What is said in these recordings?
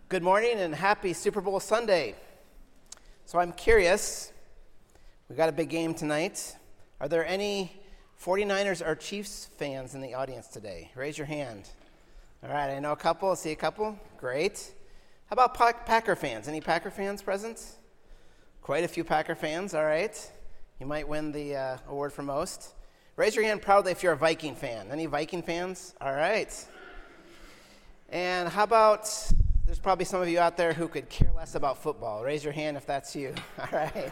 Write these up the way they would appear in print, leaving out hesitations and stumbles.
Good morning and happy Super Bowl Sunday. So I'm curious, we got a big game tonight. Are there any 49ers or Chiefs fans in the audience today? Raise your hand. All right, I know a couple. I see a couple. Great. How about Packer fans? Any Packer fans present? Quite a few Packer fans. All right. You might win the award for most. Raise your hand proudly if you're a Viking fan. Any Viking fans? All right. And how about... There's probably some of you out there who could care less about football. Raise your hand if that's you. All right.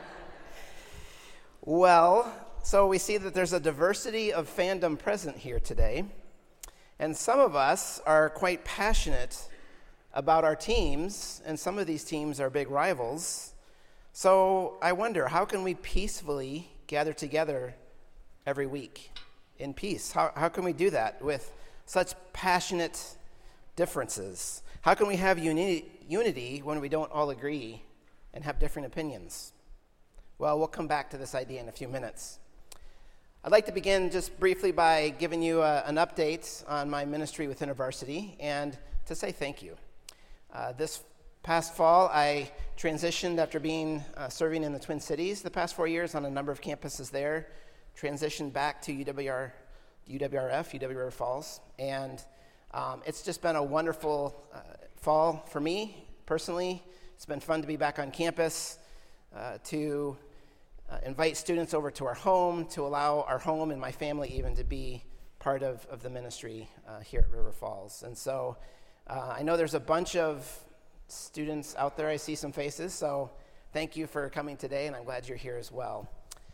Well, so we see that there's a diversity of fandom present here today. And some of us are quite passionate about our teams, and some of these teams are big rivals. So I wonder, how can we peacefully gather together every week in peace? How can we do that with such passionate differences? How can we have unity when we don't all agree and have different opinions? Well, we'll come back to this idea in a few minutes. I'd like to begin just briefly by giving you an update on my ministry with InterVarsity and to say thank you. This past fall, I transitioned after being serving in the Twin Cities the past 4 years on a number of campuses there, transitioned back to UWRF, UW River Falls, and it's just been a wonderful fall for me personally. It's been fun to be back on campus, to invite students over to our home, to allow our home and my family even to be part of the ministry here at River Falls. And so I know there's a bunch of students out there. I see some faces, so thank you for coming today, and I'm glad you're here as well.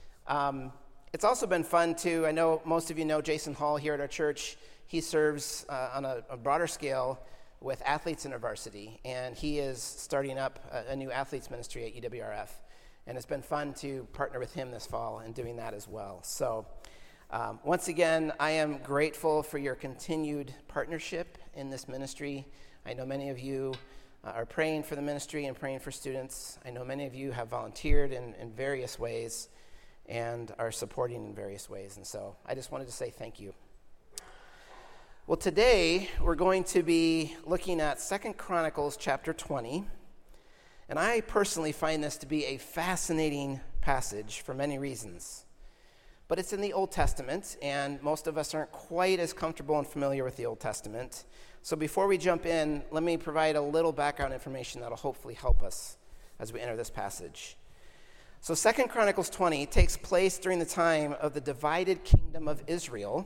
It's also been fun to, I know most of you know Jason Hall here at our church. He serves on a broader scale with Athletes InterVarsity, and he is starting up a new athletes ministry at UWRF. And it's been fun to partner with him this fall in doing that as well. So once again, I am grateful for your continued partnership in this ministry. I know many of you are praying for the ministry and praying for students. I know many of you have volunteered in various ways and are supporting in various ways. And so I just wanted to say thank you. Well, today we're going to be looking at 2 Chronicles chapter 20, and I personally find this to be a fascinating passage for many reasons. But it's in the Old Testament, and most of us aren't quite as comfortable and familiar with the Old Testament. So before we jump in, let me provide a little background information that'll hopefully help us as we enter this passage. So 2 Chronicles 20 takes place during the time of the divided kingdom of Israel,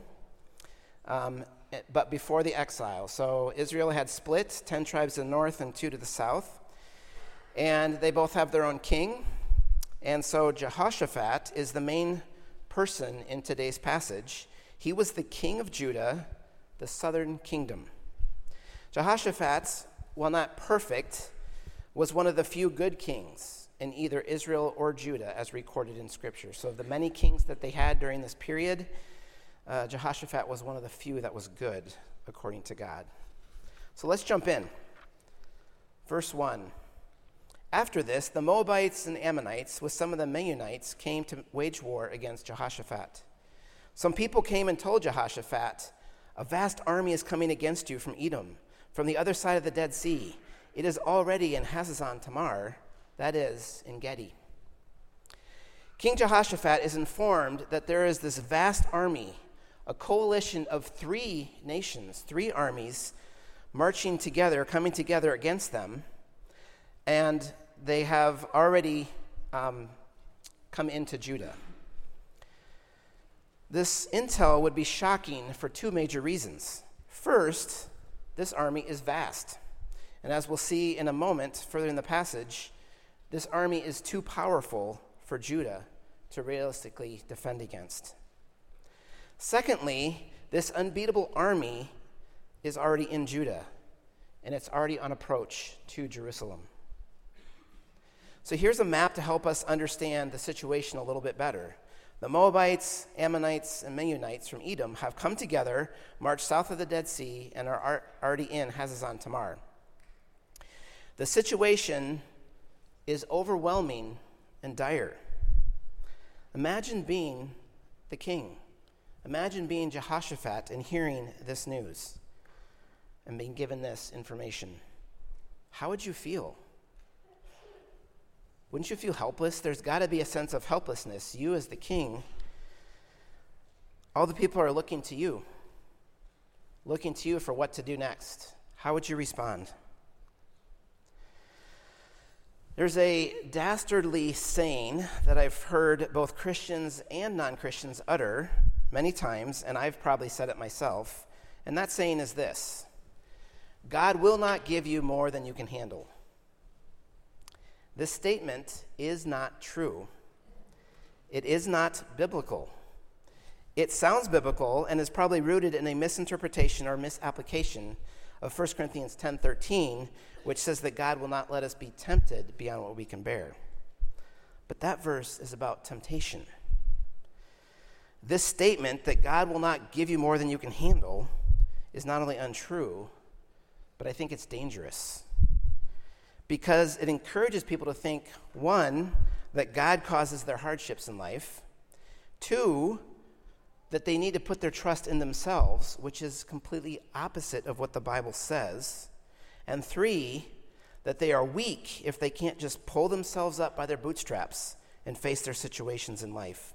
but before the exile. So Israel had split, 10 tribes to the north and 2 to the south. And they both have their own king. And so Jehoshaphat is the main person in today's passage. He was the king of Judah, the southern kingdom. Jehoshaphat, while not perfect, was one of the few good kings in either Israel or Judah, as recorded in Scripture. So of the many kings that they had during this period, Jehoshaphat was one of the few that was good, according to God. So let's jump in. Verse 1. After this, the Moabites and Ammonites, with some of the Meunites, came to wage war against Jehoshaphat. Some people came and told Jehoshaphat, "A vast army is coming against you from Edom, from the other side of the Dead Sea. It is already in Hazazon Tamar, that is, in Gedi." King Jehoshaphat is informed that there is this vast army, a coalition of 3 nations, 3 armies, marching together, coming together against them, and they have already come into Judah. This intel would be shocking for 2 major reasons. First, this army is vast, and as we'll see in a moment further in the passage, this army is too powerful for Judah to realistically defend against. Secondly, this unbeatable army is already in Judah, and it's already on approach to Jerusalem. So here's a map to help us understand the situation a little bit better. The Moabites, Ammonites, and Meunites from Edom have come together, marched south of the Dead Sea, and are already in Hazazon Tamar. The situation is overwhelming and dire. Imagine being the king. Imagine being Jehoshaphat and hearing this news and being given this information. how would you feel? Wouldn't you feel helpless? There's got to be a sense of helplessness. You as the king, all the people are looking to you for what to do next. How would you respond? There's a dastardly saying that I've heard both Christians and non-Christians utter many times, and I've probably said it myself, and that saying is this: God will not give you more than you can handle. This statement is not true. It is not biblical. It sounds biblical and is probably rooted in a misinterpretation or misapplication of 1 Corinthians 10:13, which says that God will not let us be tempted beyond what we can bear. But that verse is about temptation. This statement that God will not give you more than you can handle is not only untrue, but I think it's dangerous, because it encourages people to think, one, that God causes their hardships in life, two, that they need to put their trust in themselves, which is completely opposite of what the Bible says, and three, that they are weak if they can't just pull themselves up by their bootstraps and face their situations in life.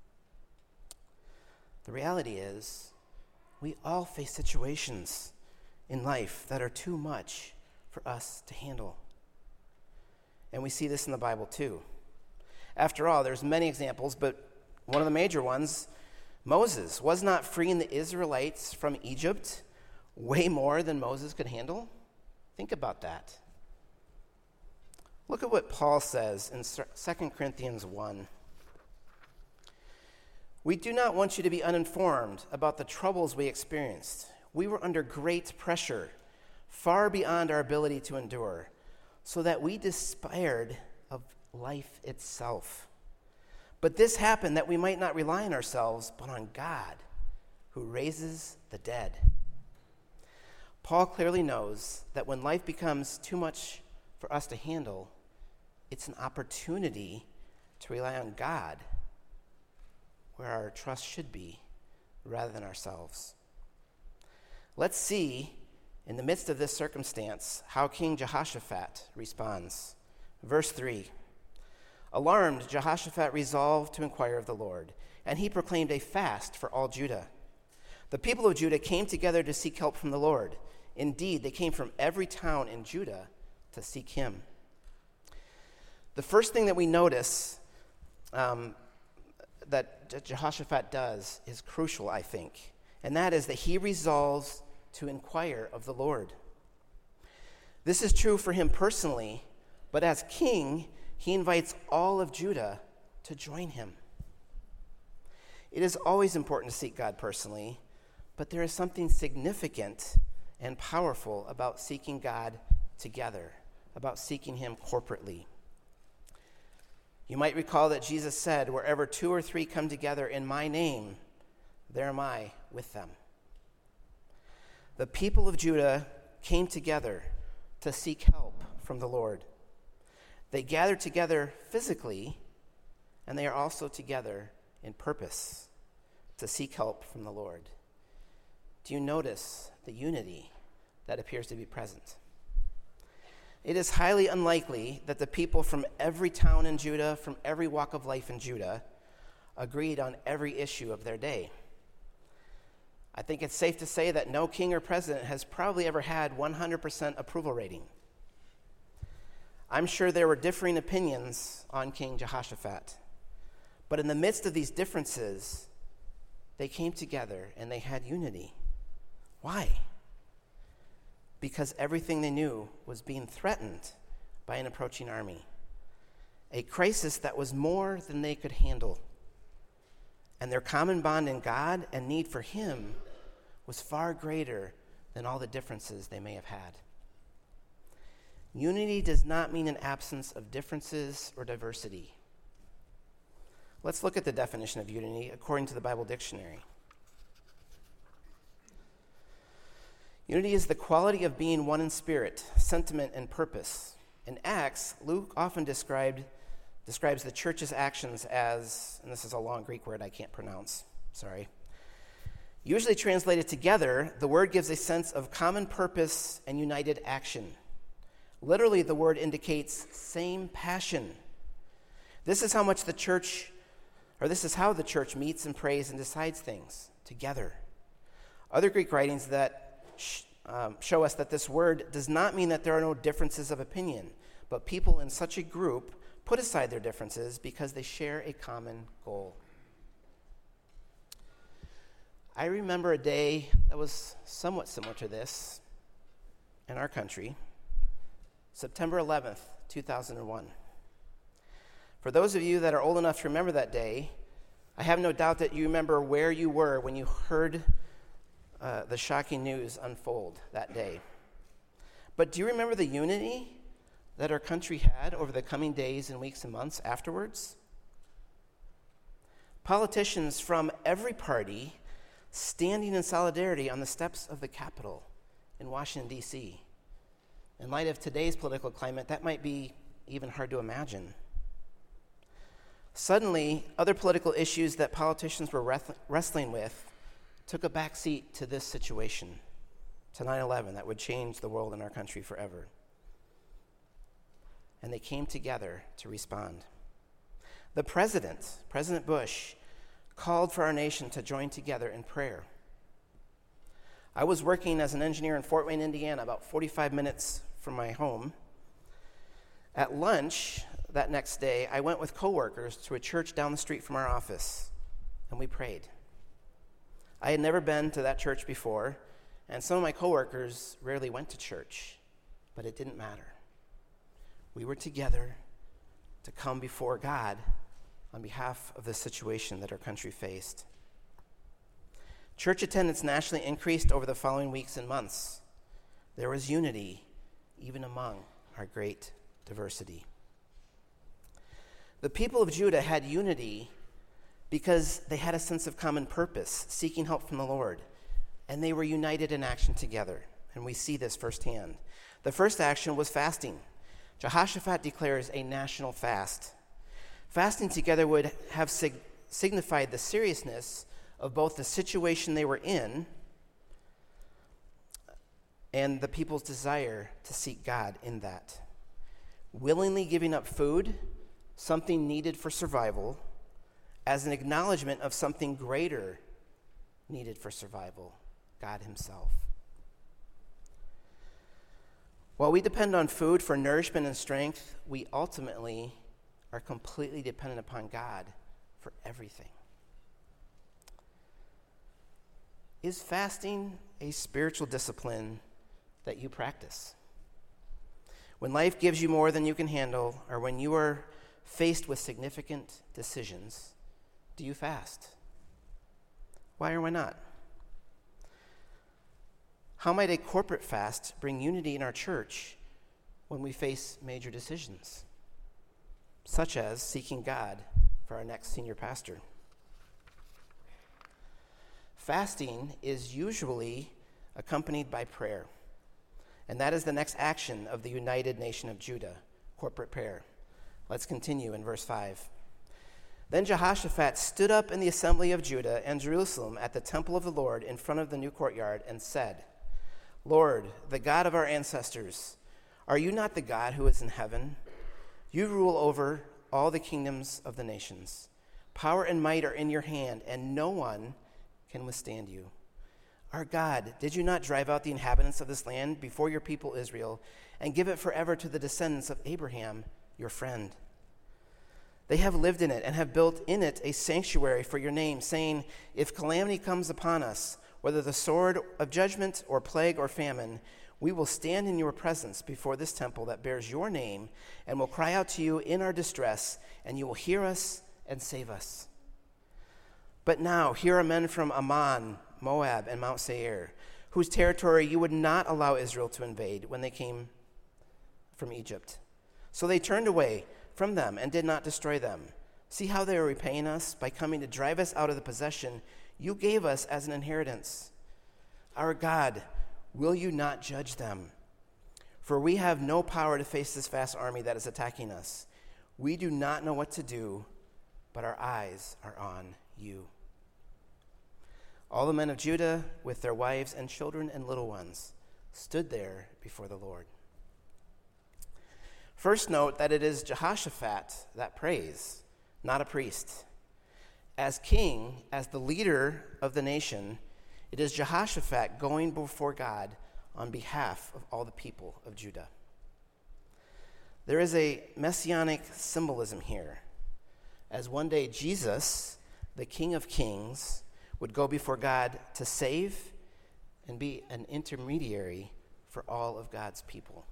The reality is, we all face situations in life that are too much for us to handle. And we see this in the Bible too. After all, there's many examples, but one of the major ones, Moses was not freeing the Israelites from Egypt way more than Moses could handle. Think about that. Look at what Paul says in 2 Corinthians 1. We do not want you to be uninformed about the troubles we experienced. We were under great pressure, far beyond our ability to endure, so that we despaired of life itself. But this happened that we might not rely on ourselves, but on God, who raises the dead. Paul clearly knows that when life becomes too much for us to handle, it's an opportunity to rely on God, where our trust should be, rather than ourselves. Let's see, in the midst of this circumstance, how King Jehoshaphat responds. Verse 3. Alarmed, Jehoshaphat resolved to inquire of the Lord, and he proclaimed a fast for all Judah. The people of Judah came together to seek help from the Lord. Indeed, they came from every town in Judah to seek him. The first thing that we notice that Jehoshaphat does is crucial, I think, and that is that he resolves to inquire of the Lord. This is true for him personally, but as king, he invites all of Judah to join him. It is always important to seek God personally, but there is something significant and powerful about seeking God together, about seeking him corporately. You might recall that Jesus said, "Wherever 2 or 3 come together in my name, there am I with them." The people of Judah came together to seek help from the Lord. They gathered together physically, and they are also together in purpose to seek help from the Lord. Do you notice the unity that appears to be present? It is highly unlikely that the people from every town in Judah, from every walk of life in Judah, agreed on every issue of their day. I think it's safe to say that no king or president has probably ever had 100% approval rating. I'm sure there were differing opinions on King Jehoshaphat, but in the midst of these differences, they came together and they had unity. Why? Because everything they knew was being threatened by an approaching army, a crisis that was more than they could handle. And their common bond in God and need for him was far greater than all the differences they may have had. Unity does not mean an absence of differences or diversity. Let's look at the definition of unity according to the Bible dictionary. Unity is the quality of being one in spirit, sentiment, and purpose. In Acts, Luke often describes the church's actions as, and this is a long Greek word I can't pronounce, sorry. Usually translated together, the word gives a sense of common purpose and united action. Literally, the word indicates same passion. This is how the church meets and prays and decides things together. Other Greek writings that show us that this word does not mean that there are no differences of opinion, but people in such a group put aside their differences because they share a common goal. I remember a day that was somewhat similar to this in our country, September 11th, 2001. For those of you that are old enough to remember that day, I have no doubt that you remember where you were when you heard the shocking news unfold that day. But do you remember the unity that our country had over the coming days and weeks and months afterwards? Politicians from every party standing in solidarity on the steps of the Capitol in Washington, D.C. In light of today's political climate, that might be even hard to imagine. Suddenly, other political issues that politicians were wrestling with took a back seat to this situation, to 9/11, that would change the world in our country forever. And they came together to respond. The President Bush, called for our nation to join together in prayer. I was working as an engineer in Fort Wayne, Indiana, about 45 minutes from my home. At lunch that next day, I went with coworkers to a church down the street from our office, and we prayed. I had never been to that church before, and some of my coworkers rarely went to church, but it didn't matter. We were together to come before God on behalf of the situation that our country faced. Church attendance nationally increased over the following weeks and months. There was unity even among our great diversity. The people of Judah had unity because they had a sense of common purpose, seeking help from the Lord, and they were united in action together, and we see this firsthand. The first action was fasting. Jehoshaphat declares a national fast. Fasting together would have signified the seriousness of both the situation they were in and the people's desire to seek God in that. Willingly giving up food, something needed for survival, as an acknowledgement of something greater needed for survival, God himself. While we depend on food for nourishment and strength, we ultimately are completely dependent upon God for everything. Is fasting a spiritual discipline that you practice? When life gives you more than you can handle, or when you are faced with significant decisions, do you fast? Why or why not? How might a corporate fast bring unity in our church when we face major decisions, such as seeking God for our next senior pastor? Fasting is usually accompanied by prayer, and that is the next action of the united nation of Judah, corporate prayer. Let's continue in verse 5. Then Jehoshaphat stood up in the assembly of Judah and Jerusalem at the temple of the Lord in front of the new courtyard and said, Lord, the God of our ancestors, are you not the God who is in heaven? You rule over all the kingdoms of the nations. Power and might are in your hand, and no one can withstand you. Our God, did you not drive out the inhabitants of this land before your people Israel and give it forever to the descendants of Abraham, your friend? They have lived in it and have built in it a sanctuary for your name, saying, if calamity comes upon us, whether the sword of judgment or plague or famine, we will stand in your presence before this temple that bears your name and will cry out to you in our distress, and you will hear us and save us. But now here are men from Ammon, Moab, and Mount Seir, whose territory you would not allow Israel to invade when they came from Egypt. So they turned away from them and did not destroy them. See how they are repaying us by coming to drive us out of the possession you gave us as an inheritance. Our God, will you not judge them? For we have no power to face this vast army that is attacking us. We do not know what to do, but our eyes are on you. All the men of Judah, with their wives and children and little ones, stood there before the Lord. First, note that it is Jehoshaphat that prays, not a priest. As king, as the leader of the nation, it is Jehoshaphat going before God on behalf of all the people of Judah. There is a messianic symbolism here, as one day Jesus, the King of Kings, would go before God to save and be an intermediary for all of God's people.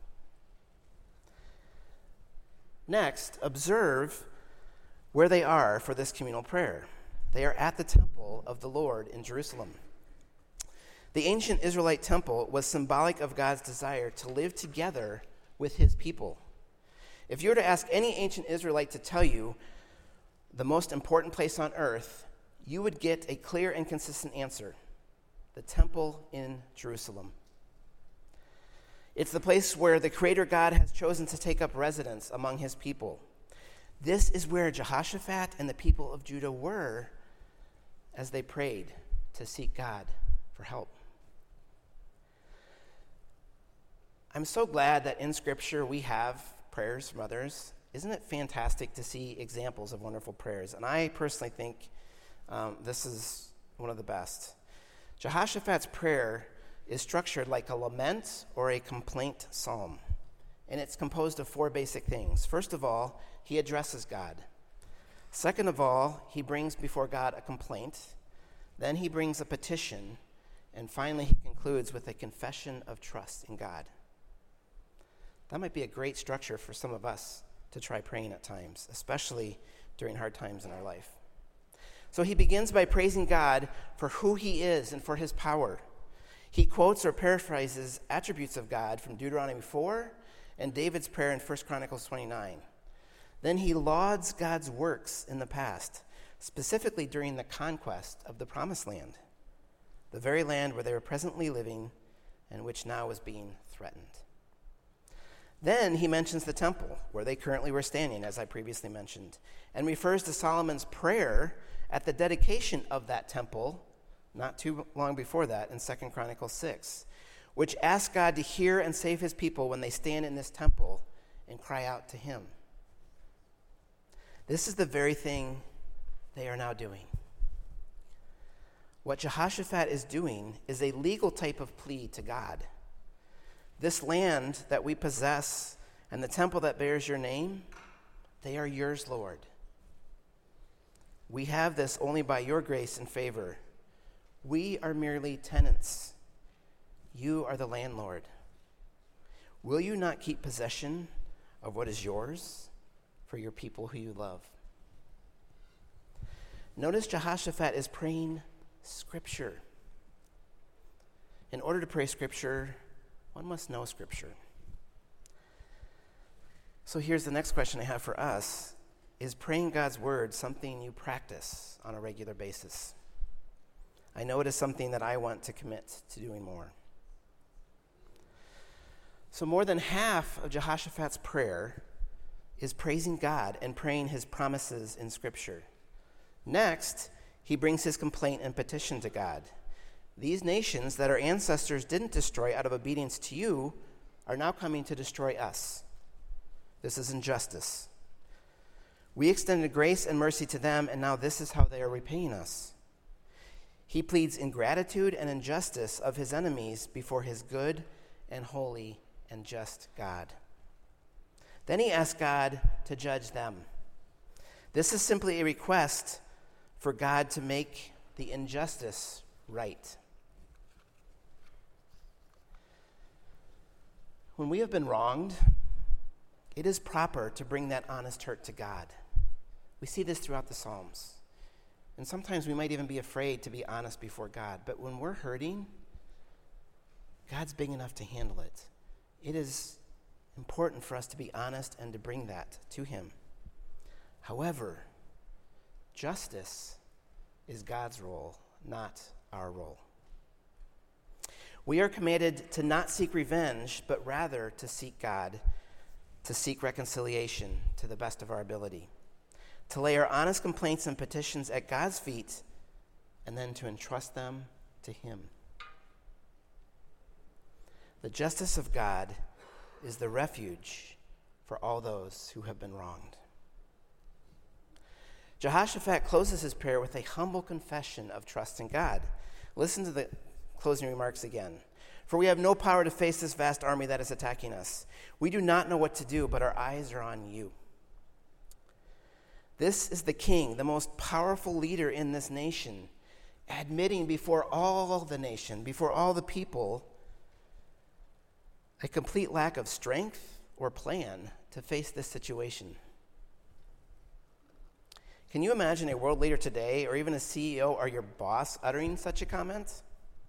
Next, observe where they are for this communal prayer. They are at the temple of the Lord in Jerusalem. The ancient Israelite temple was symbolic of God's desire to live together with his people. If you were to ask any ancient Israelite to tell you the most important place on earth, you would get a clear and consistent answer: the temple in Jerusalem. It's the place where the Creator God has chosen to take up residence among his people. This is where Jehoshaphat and the people of Judah were as they prayed to seek God for help. I'm so glad that in Scripture we have prayers from others. Isn't it fantastic to see examples of wonderful prayers? And I personally think this is one of the best. Jehoshaphat's prayer is structured like a lament or a complaint psalm, and it's composed of four basic things. First of all, he addresses God. Second of all, he brings before God a complaint. Then he brings a petition. And finally, he concludes with a confession of trust in God. That might be a great structure for some of us to try praying at times, especially during hard times in our life. So he begins by praising God for who he is and for his power. He quotes or paraphrases attributes of God from Deuteronomy 4 and David's prayer in 1 Chronicles 29. Then he lauds God's works in the past, specifically during the conquest of the Promised Land, the very land where they were presently living and which now was being threatened. Then he mentions the temple where they currently were standing, as I previously mentioned, and refers to Solomon's prayer at the dedication of that temple not too long before that in 2 Chronicles 6, which asks God to hear and save his people when they stand in this temple and cry out to him. This is the very thing they are now doing. What Jehoshaphat is doing is a legal type of plea to God. This land that we possess and the temple that bears your name, they are yours, Lord. We have this only by your grace and favor. We are merely tenants. You are the landlord. Will you not keep possession of what is yours for your people who you love? Notice Jehoshaphat is praying Scripture. In order to pray Scripture, one must know Scripture. So here's the next question I have for us. Is praying God's word something you practice on a regular basis? I know it is something that I want to commit to doing more. So more than half of Jehoshaphat's prayer is praising God and praying his promises in Scripture. Next, he brings his complaint and petition to God. These nations that our ancestors didn't destroy out of obedience to you are now coming to destroy us. This is injustice. We extended grace and mercy to them, and now this is how they are repaying us. He pleads ingratitude and injustice of his enemies before his good and holy and just God. Then he asks God to judge them. This is simply a request for God to make the injustice right. When we have been wronged, it is proper to bring that honest hurt to God. We see this throughout the Psalms. And sometimes we might even be afraid to be honest before God. But when we're hurting, God's big enough to handle it. It is important for us to be honest and to bring that to him. However, justice is God's role, not our role. We are commanded to not seek revenge, but rather to seek God, to seek reconciliation to the best of our ability, to lay our honest complaints and petitions at God's feet, and then to entrust them to him. The justice of God is the refuge for all those who have been wronged. Jehoshaphat closes his prayer with a humble confession of trust in God. Listen to the closing remarks again. For we have no power to face this vast army that is attacking us. We do not know what to do, but our eyes are on you. This is the king, the most powerful leader in this nation, admitting before all the nation, before all the people, a complete lack of strength or plan to face this situation. Can you imagine a world leader today, or even a CEO or your boss, uttering such a comment?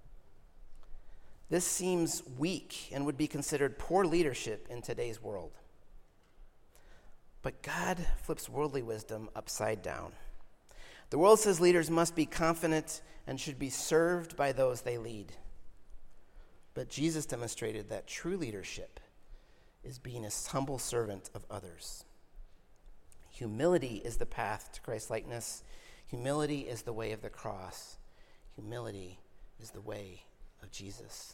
This seems weak and would be considered poor leadership in today's world. But God flips worldly wisdom upside down. The world says leaders must be confident and should be served by those they lead. But Jesus demonstrated that true leadership is being a humble servant of others. Humility is the path to Christ-likeness. Humility is the way of the cross. Humility is the way of Jesus.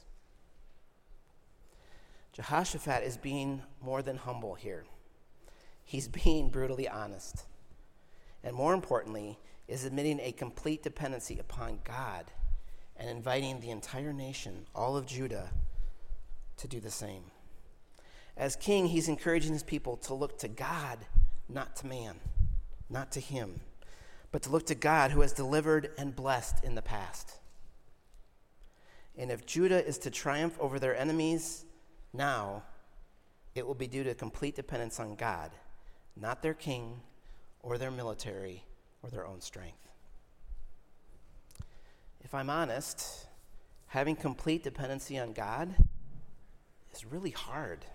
Jehoshaphat is being more than humble here. He's being brutally honest. And more importantly, is admitting a complete dependency upon God and inviting the entire nation, all of Judah, to do the same. As king, he's encouraging his people to look to God, not to man, not to him, but to look to God who has delivered and blessed in the past. And if Judah is to triumph over their enemies now, it will be due to complete dependence on God, not their king or their military or their own strength. If I'm honest, having complete dependency on God is really hard.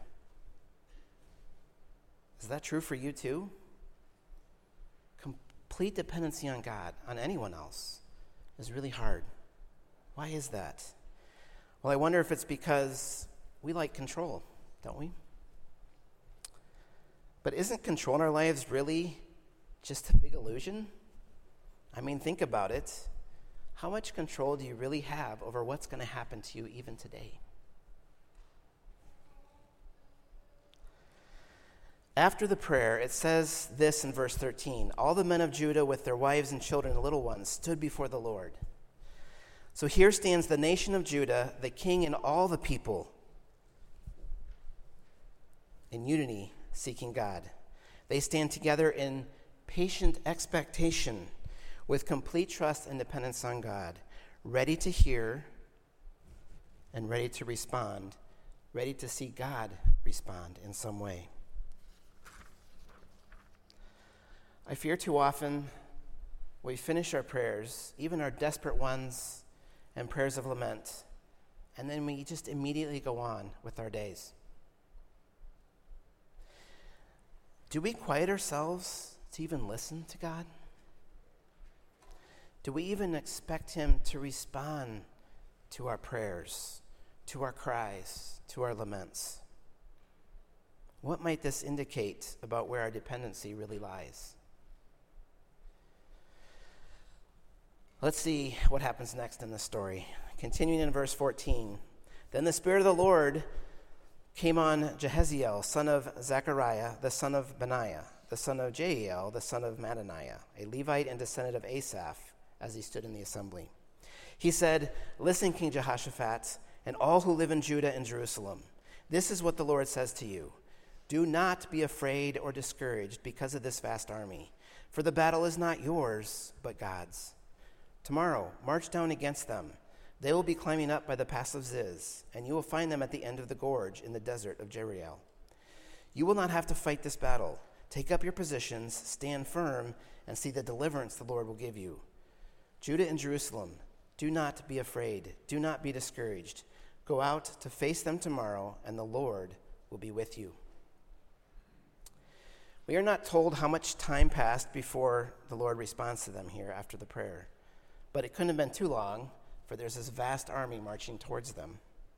Is that true for you too? Complete dependency on God, on anyone else, is really hard. Why is that? Well, I wonder if it's because we like control, don't we? But isn't control in our lives really just a big illusion? I mean, think about it. How much control do you really have over what's going to happen to you even today? After the prayer, it says this in verse 13. All the men of Judah with their wives and children and little ones stood before the Lord. So here stands the nation of Judah, the king and all the people, in unity, seeking God. They stand together in patient expectation with complete trust and dependence on God, ready to hear and ready to respond, ready to see God respond in some way. I fear too often we finish our prayers, even our desperate ones and prayers of lament, and then we just immediately go on with our days. Do we quiet ourselves to even listen to God? Do we even expect him to respond to our prayers, to our cries, to our laments? What might this indicate about where our dependency really lies? Let's see what happens next in this story. Continuing in verse 14. Then the Spirit of the Lord came on Jehaziel, son of Zechariah, the son of Benaiah, the son of Jael, the son of Mattaniah, a Levite and descendant of Asaph, as he stood in the assembly. He said, "Listen, King Jehoshaphat, and all who live in Judah and Jerusalem. This is what the Lord says to you. Do not be afraid or discouraged because of this vast army, for the battle is not yours, but God's. Tomorrow, march down against them. They will be climbing up by the pass of Ziz, and you will find them at the end of the gorge in the desert of Jeriel. You will not have to fight this battle. Take up your positions, stand firm, and see the deliverance the Lord will give you. Judah and Jerusalem, do not be afraid. Do not be discouraged. Go out to face them tomorrow, and the Lord will be with you." We are not told how much time passed before the Lord responds to them here after the prayer. But it couldn't have been too long, for there's this vast army marching towards them.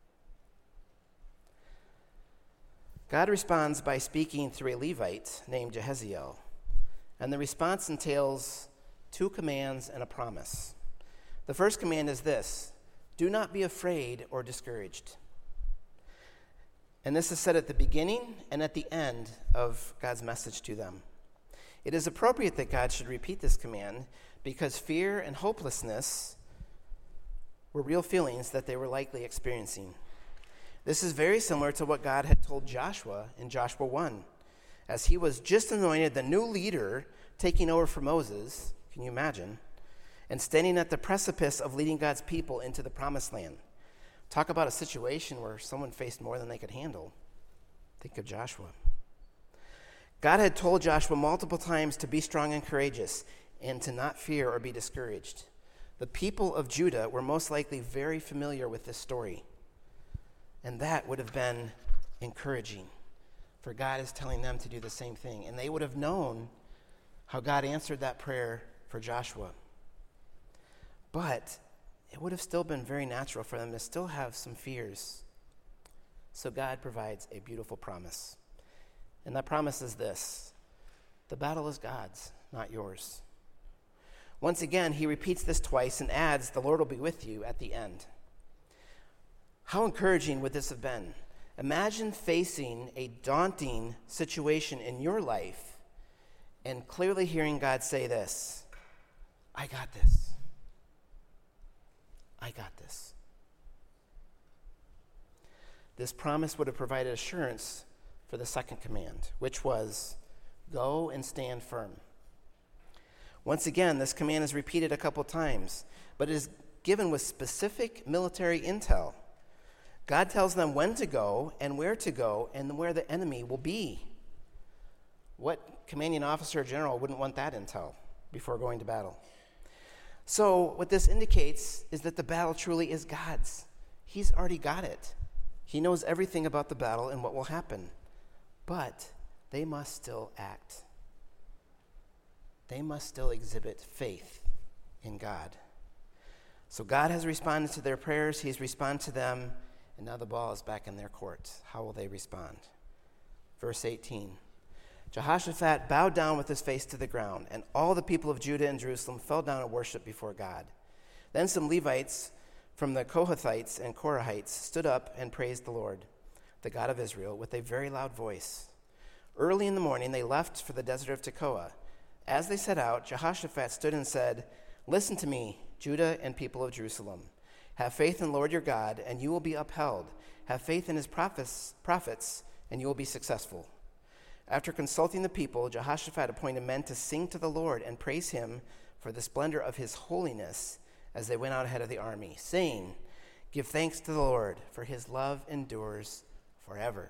God responds by speaking through a Levite named Jehaziel. And the response entails two commands and a promise. The first command is this: do not be afraid or discouraged. And this is said at the beginning and at the end of God's message to them. It is appropriate that God should repeat this command because fear and hopelessness were real feelings that they were likely experiencing. This is very similar to what God had told Joshua in Joshua 1, as he was just anointed the new leader taking over for Moses, can you imagine, and standing at the precipice of leading God's people into the promised land. Talk about a situation where someone faced more than they could handle. Think of Joshua. God had told Joshua multiple times to be strong and courageous and to not fear or be discouraged. The people of Judah were most likely very familiar with this story, and that would have been encouraging, for God is telling them to do the same thing, and they would have known how God answered that prayer for Joshua. But it would have still been very natural for them to still have some fears. So God provides a beautiful promise. And that promise is this: the battle is God's, not yours. Once again, he repeats this twice and adds, the Lord will be with you at the end. How encouraging would this have been? Imagine facing a daunting situation in your life and clearly hearing God say this: I got this. I got this. This promise would have provided assurance for the second command, which was, go and stand firm. Once again, this command is repeated a couple times, but it is given with specific military intel. God tells them when to go and where the enemy will be. What commanding officer or general wouldn't want that intel before going to battle? So what this indicates is that the battle truly is God's. He's already got it. He knows everything about the battle and what will happen. But they must still act. They must still exhibit faith in God. So God has responded to their prayers. He's responded to them. And now the ball is back in their court. How will they respond? Verse 18. Jehoshaphat bowed down with his face to the ground, and all the people of Judah and Jerusalem fell down and worshiped before God. Then some Levites from the Kohathites and Korahites stood up and praised the Lord, the God of Israel, with a very loud voice. Early in the morning they left for the desert of Tekoa. As they set out, Jehoshaphat stood and said, Listen to me, Judah and people of Jerusalem. Have faith in the Lord your God, and you will be upheld. Have faith in his prophets, and you will be successful. After consulting the people, Jehoshaphat appointed men to sing to the Lord and praise him for the splendor of his holiness as they went out ahead of the army, saying, Give thanks to the Lord, for his love endures forever.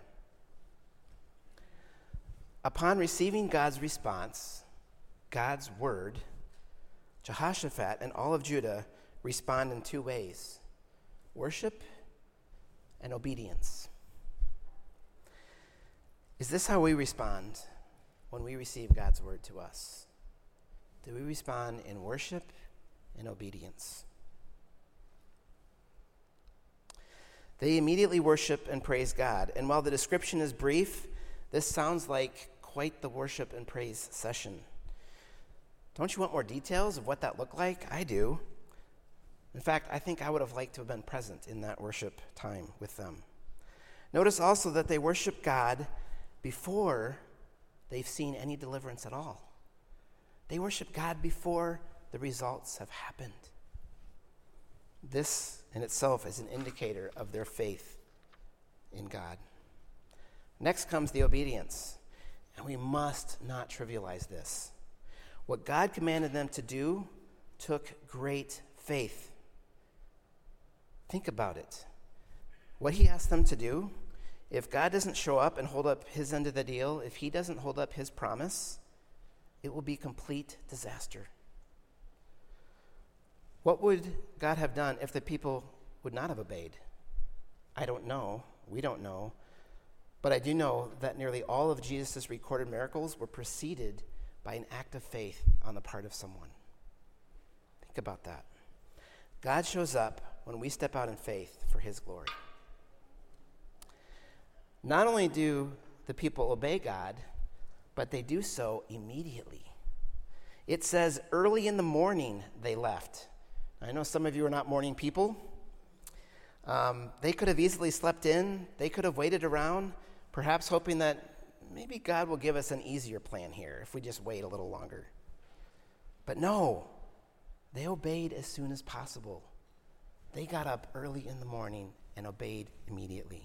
Upon receiving God's response, God's word, Jehoshaphat and all of Judah respond in two ways: worship and obedience. Is this how we respond when we receive God's word to us? Do we respond in worship and obedience? They immediately worship and praise God. And while the description is brief, this sounds like quite the worship and praise session. Don't you want more details of what that looked like? I do. In fact, I think I would have liked to have been present in that worship time with them. Notice also that they worship God before they've seen any deliverance at all. They worship God before the results have happened. This in itself is an indicator of their faith in God. Next comes the obedience, and we must not trivialize this. What God commanded them to do took great faith. Think about it. What he asked them to do, if God doesn't show up and hold up his end of the deal, if he doesn't hold up his promise, it will be complete disaster. What would God have done if the people would not have obeyed? I don't know. We don't know. But I do know that nearly all of Jesus' recorded miracles were preceded by an act of faith on the part of someone. Think about that. God shows up when we step out in faith for his glory. Not only do the people obey God, but they do so immediately. It says early in the morning they left. I know some of you are not morning people. They could have easily slept in. They could have waited around, perhaps hoping that maybe God will give us an easier plan here if we just wait a little longer. But no, they obeyed as soon as possible. They got up early in the morning and obeyed immediately.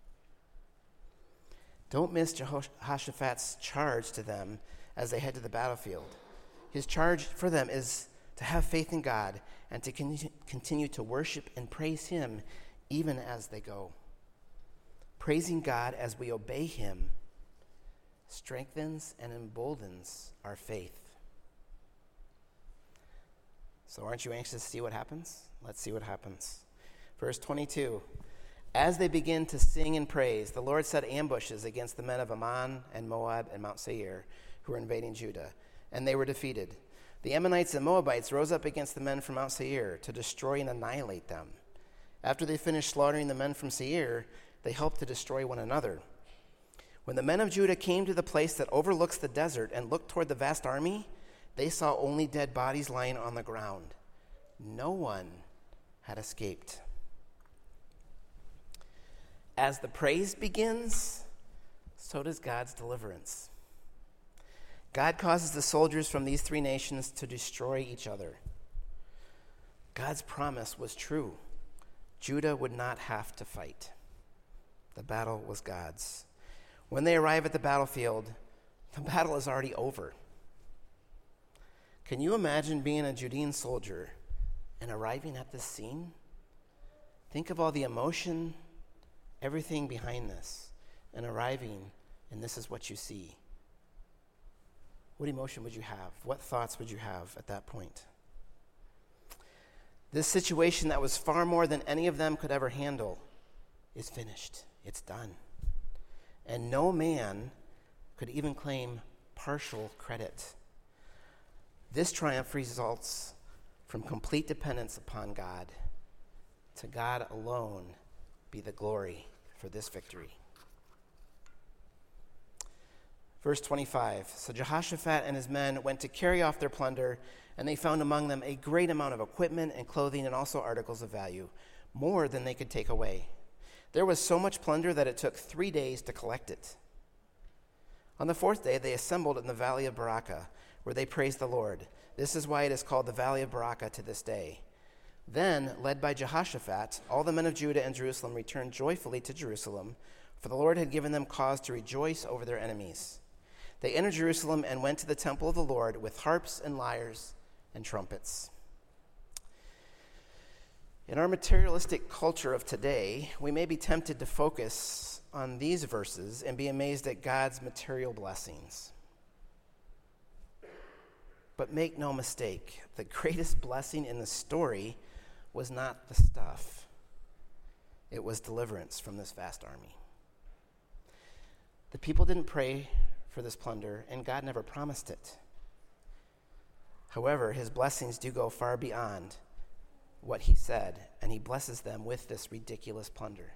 Don't miss Jehoshaphat's charge to them as they head to the battlefield. His charge for them is to have faith in God and to continue to worship and praise him even as they go. Praising God as we obey him strengthens and emboldens our faith. So aren't you anxious to see what happens? Let's see what happens. Verse 22, as they begin to sing and praise, the Lord set ambushes against the men of Ammon and Moab and Mount Seir who were invading Judah, and they were defeated. The Ammonites and Moabites rose up against the men from Mount Seir to destroy and annihilate them. After they finished slaughtering the men from Seir, they helped to destroy one another. When the men of Judah came to the place that overlooks the desert and looked toward the vast army, they saw only dead bodies lying on the ground. No one had escaped. As the praise begins, so does God's deliverance. God causes the soldiers from these three nations to destroy each other. God's promise was true. Judah would not have to fight. The battle was God's. When they arrive at the battlefield, the battle is already over. Can you imagine being a Judean soldier and arriving at this scene? Think of all the emotion, everything behind this, and arriving, and this is what you see. What emotion would you have? What thoughts would you have at that point? This situation that was far more than any of them could ever handle is finished. It's done. And no man could even claim partial credit. This triumph results from complete dependence upon God. To God alone be the glory for this victory. Verse 25, so Jehoshaphat and his men went to carry off their plunder, and they found among them a great amount of equipment and clothing and also articles of value, more than they could take away. There was so much plunder that it took 3 days to collect it. On the fourth day, they assembled in the valley of Barakah, where they praised the Lord. This is why it is called the valley of Barakah to this day. Then, led by Jehoshaphat, all the men of Judah and Jerusalem returned joyfully to Jerusalem, for the Lord had given them cause to rejoice over their enemies. They entered Jerusalem and went to the temple of the Lord with harps and lyres and trumpets. In our materialistic culture of today, we may be tempted to focus on these verses and be amazed at God's material blessings. But make no mistake, the greatest blessing in the story was not the stuff. It was deliverance from this vast army. The people didn't pray for this plunder, and God never promised it. However, his blessings do go far beyond what he said, and he blesses them with this ridiculous plunder.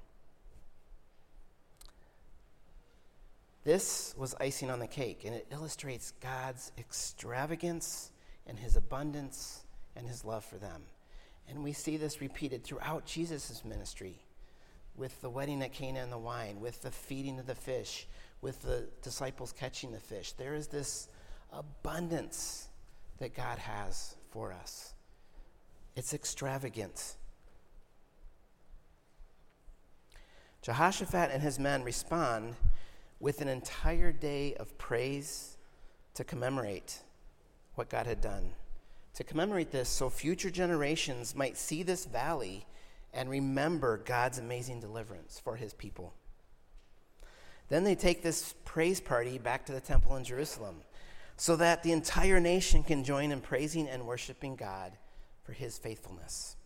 This was icing on the cake, and it illustrates God's extravagance and his abundance and his love for them. And we see this repeated throughout Jesus' ministry, with the wedding at Cana and the wine, with the feeding of the fish, with the disciples catching the fish. There is this abundance that God has for us. It's extravagant. Jehoshaphat and his men respond with an entire day of praise to commemorate what God had done. To commemorate this so future generations might see this valley and remember God's amazing deliverance for his people. Then they take this praise party back to the temple in Jerusalem so that the entire nation can join in praising and worshiping God for his faithfulness.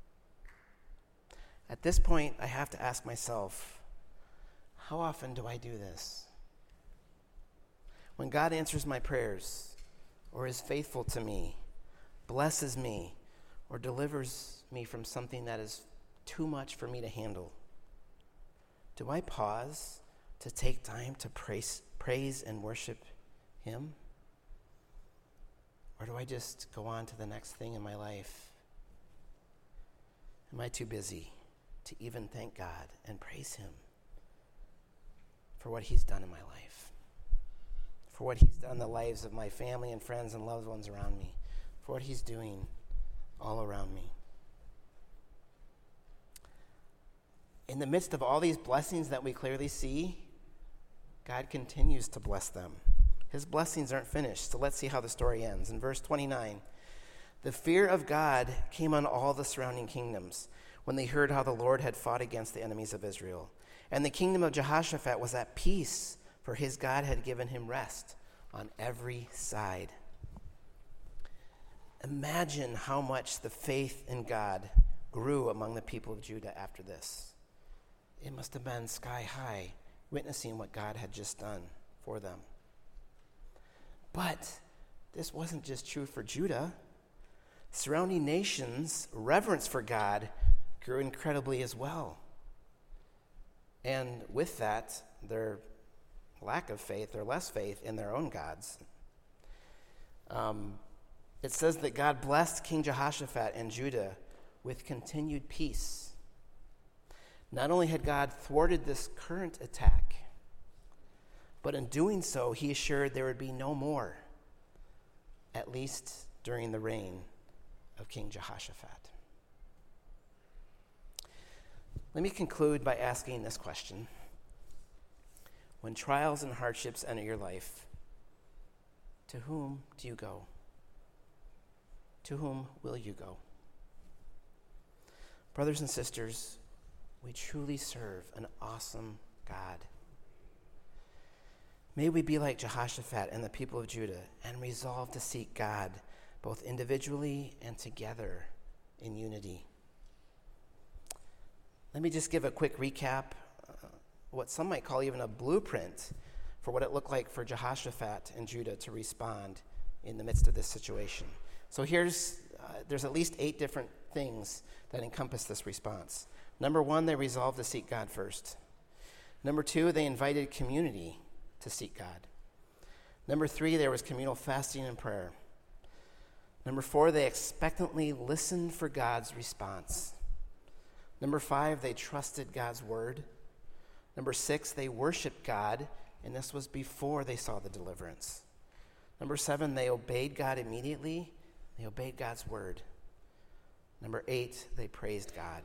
At this point, I have to ask myself, how often do I do this? When God answers my prayers, or is faithful to me, blesses me, or delivers me from something that is too much for me to handle, do I pause to take time to praise and worship him? Or do I just go on to the next thing in my life? Am I too busy? to even thank God and praise him for what he's done in my life, for what he's done in the lives of my family and friends and loved ones around me, for what he's doing all around me. In the midst of all these blessings that we clearly see, God continues to bless them. His blessings aren't finished, so let's see how the story ends. In verse 29, the fear of God came on all the surrounding kingdoms when they heard how the Lord had fought against the enemies of Israel. And the kingdom of Jehoshaphat was at peace, for his God had given him rest on every side. Imagine how much the faith in God grew among the people of Judah after this. It must have been sky high, witnessing what God had just done for them. But this wasn't just true for Judah. Surrounding nations' reverence for God grew incredibly as well. And with that, their lack of faith or less faith in their own gods. It says that God blessed King Jehoshaphat and Judah with continued peace. Not only had God thwarted this current attack, but in doing so, he assured there would be no more, at least during the reign of King Jehoshaphat. Let me conclude by asking this question. When trials and hardships enter your life, to whom do you go? To whom will you go? Brothers and sisters, we truly serve an awesome God. May we be like Jehoshaphat and the people of Judah and resolve to seek God both individually and together in unity. Let me just give a quick recap, what some might call even a blueprint for what it looked like for Jehoshaphat and Judah to respond in the midst of this situation. So there's at least 8 different things that encompass this response. Number 1, they resolved to seek God first. Number 2, they invited community to seek God. Number 3, there was communal fasting and prayer. Number 4, they expectantly listened for God's response. Number 5, they trusted God's word. Number 6, they worshiped God, and this was before they saw the deliverance. Number 7, they obeyed God immediately. They obeyed God's word. Number 8, they praised God.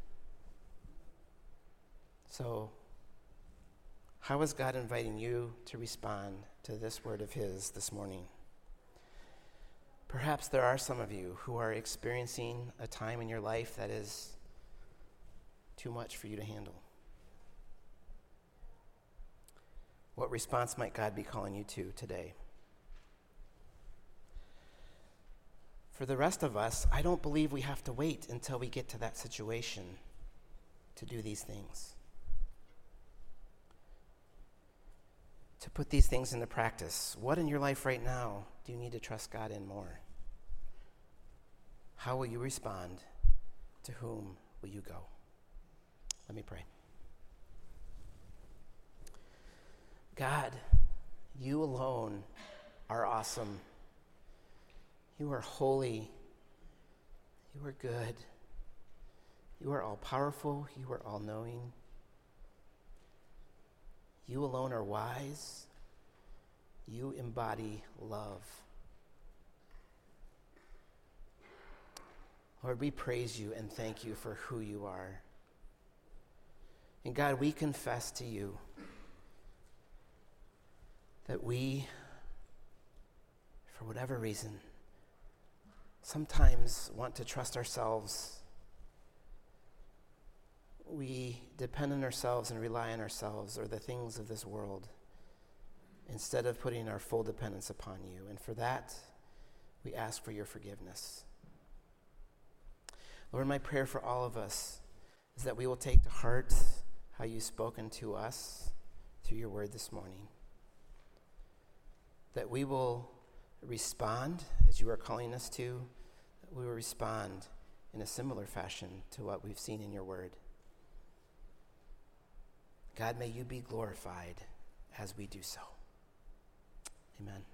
So, how is God inviting you to respond to this word of his this morning? Perhaps there are some of you who are experiencing a time in your life that is too much for you to handle. What response might God be calling you to today? For the rest of us, I don't believe we have to wait until we get to that situation to do these things. To put these things into practice. What in your life right now do you need to trust God in more? How will you respond? To whom will you go? Let me pray. God, you alone are awesome. You are holy. You are good. You are all-powerful. You are all-knowing. You alone are wise. You embody love. Lord, we praise you and thank you for who you are. And God, we confess to you that we, for whatever reason, sometimes want to trust ourselves. We depend on ourselves and rely on ourselves or the things of this world instead of putting our full dependence upon you. And for that, we ask for your forgiveness. Lord, my prayer for all of us is that we will take to heart how you've spoken to us through your word this morning. That we will respond as you are calling us to, that we will respond in a similar fashion to what we've seen in your word. God, may you be glorified as we do so. Amen.